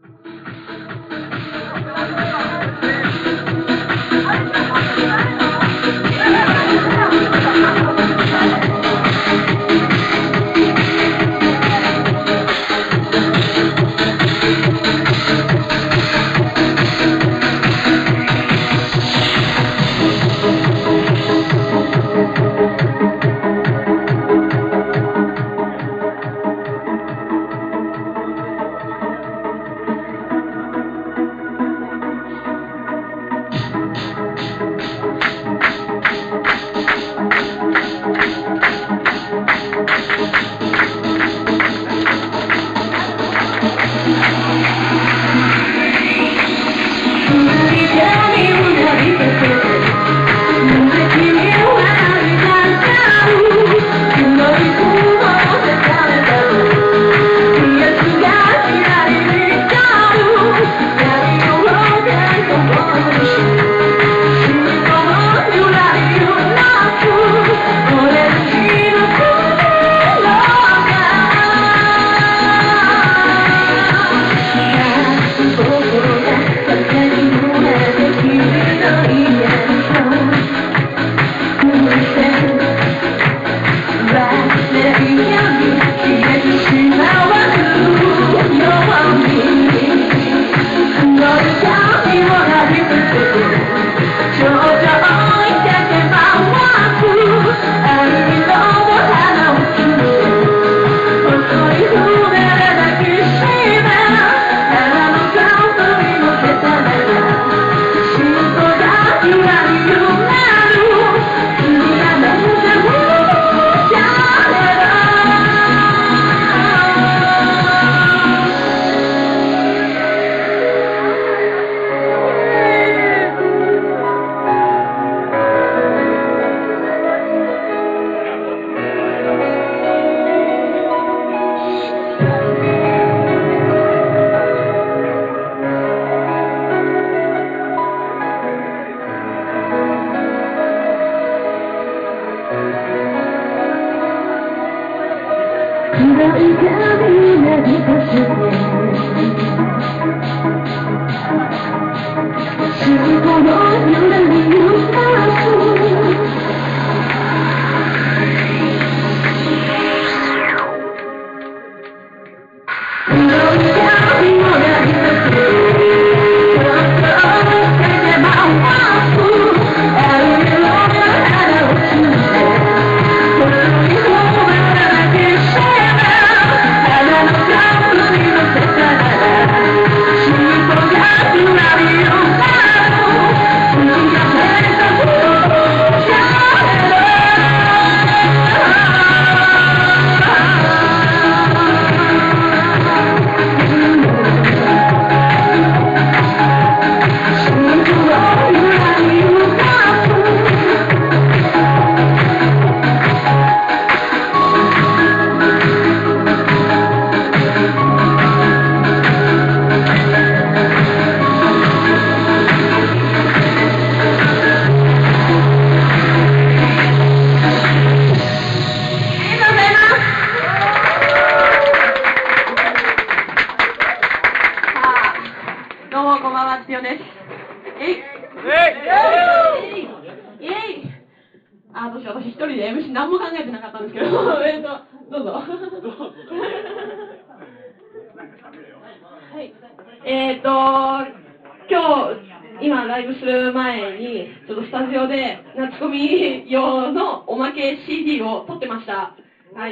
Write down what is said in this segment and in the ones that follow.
今ライブする前にちょっとスタジオで夏コミ用のおまけ CD を撮ってました。はい。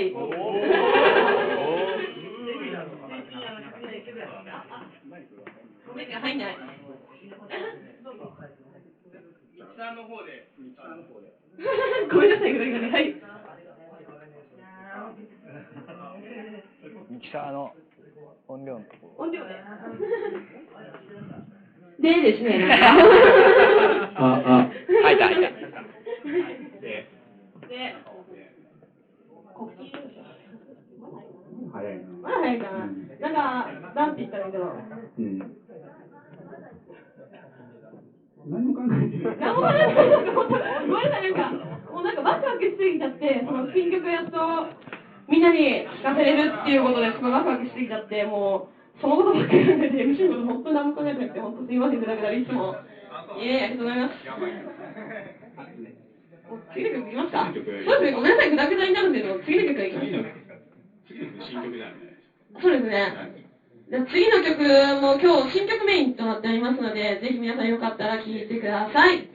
入んない。ごめんなさい、はい。 ミキサーの音量のところ。 音量ね。でですね。 入った。で、 早いかな。なんか、なんて言ったらいいんだろう。 何も考えてない。 ごめんなさい、もうなんかワクワクしすぎちゃって、その新曲やっとみんなに聴かせれるっていうことですごいワクワクしすぎちゃって、もうそのことばっかり考えて MC のこと本当に何も考えてなくて、本当すいません、ぐだぐだいつも。いえ、ありがとうございます。次の曲いきますか？そうですね、ごめんなさい、ぐだぐだになるんで、次の曲いきます。 次の曲新曲なんで。 そうですね。じゃあ次の曲も今日新曲メインとなっておりますので、ぜひ皆さんよかったら聴いてください。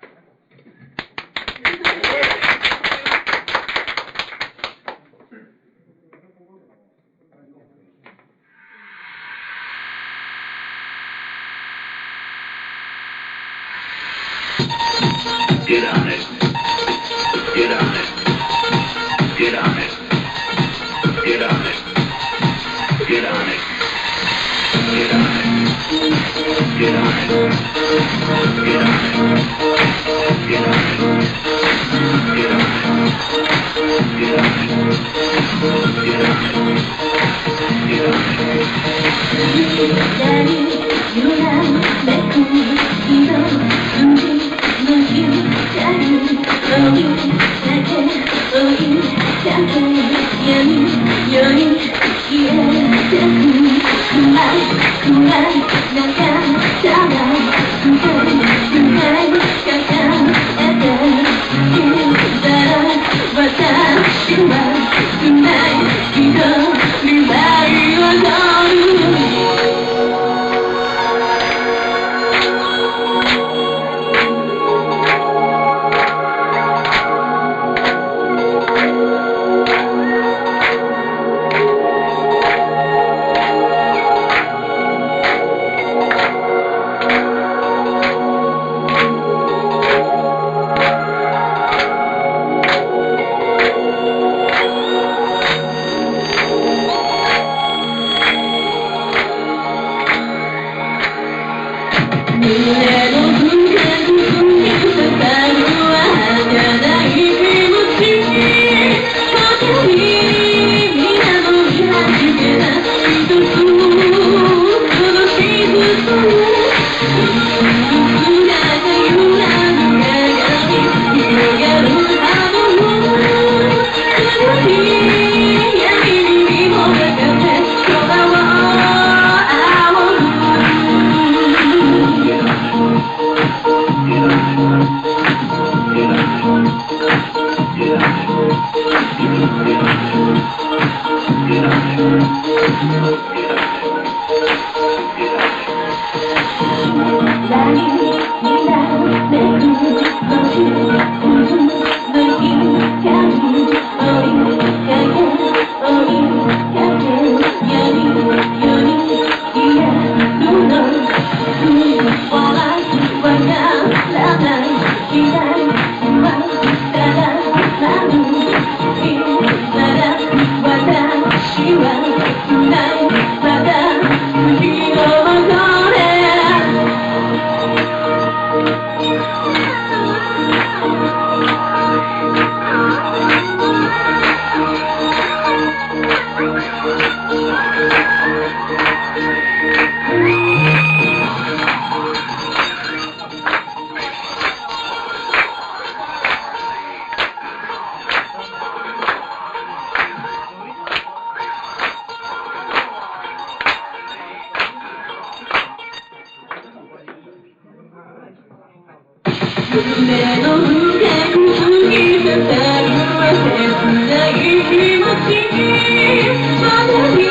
Get on it. Get on it. Get on it. Get on it. Get on it. Get on it. Get on it. Get on it. Get on it. Get on it. Get on it. Get on it. Get on Thank you.